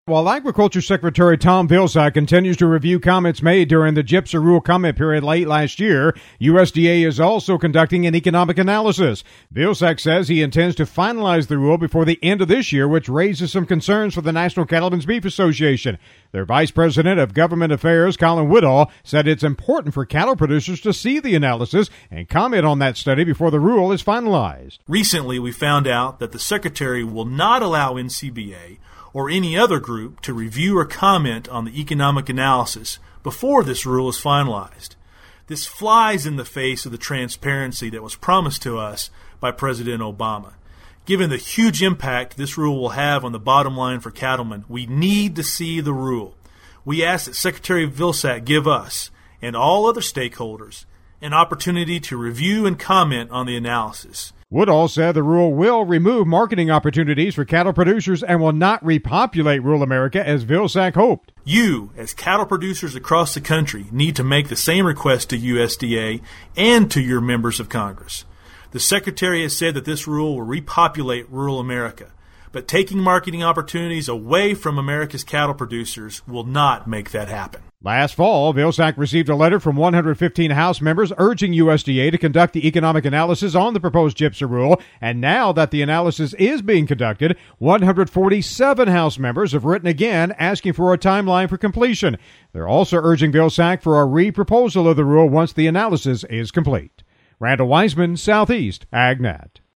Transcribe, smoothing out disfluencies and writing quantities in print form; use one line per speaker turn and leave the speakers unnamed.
While Agriculture Secretary Tom Vilsack continues to review comments made during the GIPSA rule comment period late last year, USDA is also conducting an economic analysis. Vilsack says he intends to finalize the rule before the end of this year, which raises some concerns for the National Cattlemen's Beef Association. Their Vice President of Government Affairs, Colin Woodall, said it's important for cattle producers to see the analysis and comment on that study before the rule is finalized.
Recently, we found out that the Secretary will not allow NCBA or any other group to review or comment on the economic analysis before this rule is finalized. This flies in the face of the transparency that was promised to us by President Obama. Given the huge impact this rule will have on the bottom line for cattlemen, we need to see the rule. We ask that Secretary Vilsack give us, and all other stakeholders, an opportunity to review and comment on the analysis.
Woodall said the rule will remove marketing opportunities for cattle producers and will not repopulate rural America as Vilsack hoped.
You, as cattle producers across the country, need to make the same request to USDA and to your members of Congress. The Secretary has said that this rule will repopulate rural America, but taking marketing opportunities away from America's cattle producers will not make that happen.
Last fall, Vilsack received a letter from 115 House members urging USDA to conduct the economic analysis on the proposed GIPSA rule, and now that the analysis is being conducted, 147 House members have written again asking for a timeline for completion. They're also urging Vilsack for a re-proposal of the rule once the analysis is complete. Randall Wiseman, Southeast AgNet.